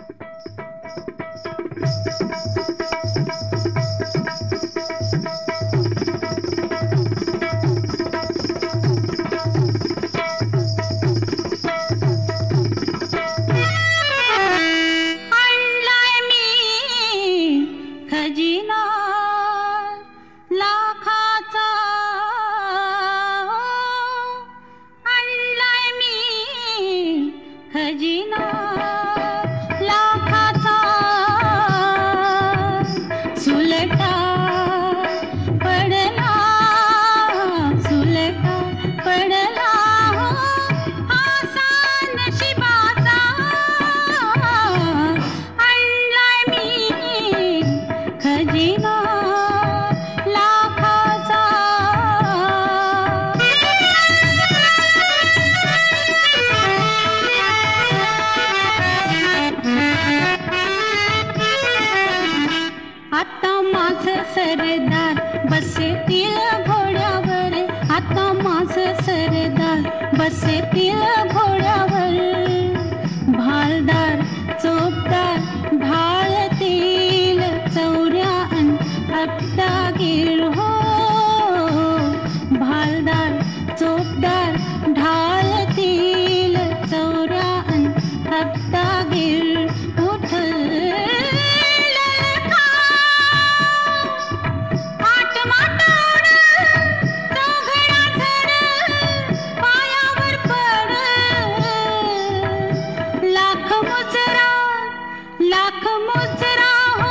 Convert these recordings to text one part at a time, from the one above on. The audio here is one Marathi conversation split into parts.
खजिना लाखाचा आणलाय मी खजिना लाखाचा सुलटा पडला सुलटा पडला आसान शिबाचा आणलाय मी खजिना लाखाचा आता माझं सरदार बसतील घोड्यावर आता माझं सरदार बसतील घोड्यावर भालदार चोपदार ढाळतील चौऱ्या अन हप्तागीर हो भालदार चोपदार ढाळतील चौऱ्या अन हप्तागीर उठल लाख मुजरा हो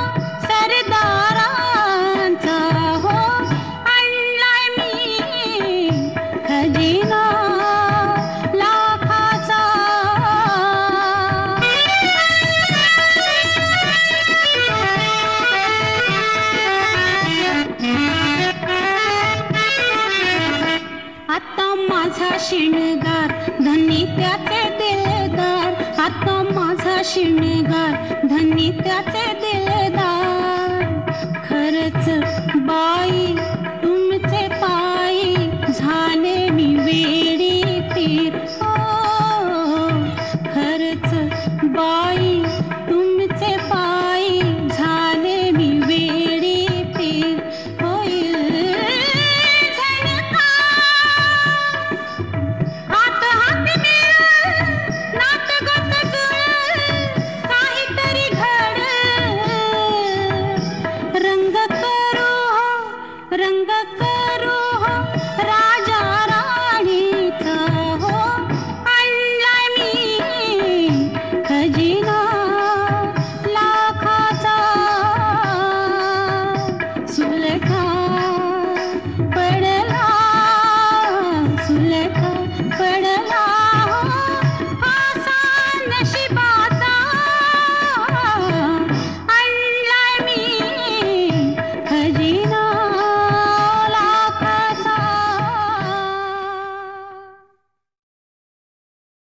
सरदारांचा हो आणलाय मी खजिना लाखाचा आता माझा शिणगार धनी त्याचे दिलदार आता माझा शिणगार धनी त्याचे दिलदार खरच बाई तुमचे पायी झाले मी वेडी पीर ओ खरच बाई तुमचे पायी झाले मी वेडी पीर होईल रंग करू हो राजा राणीचा हो आणलाय मी खजिना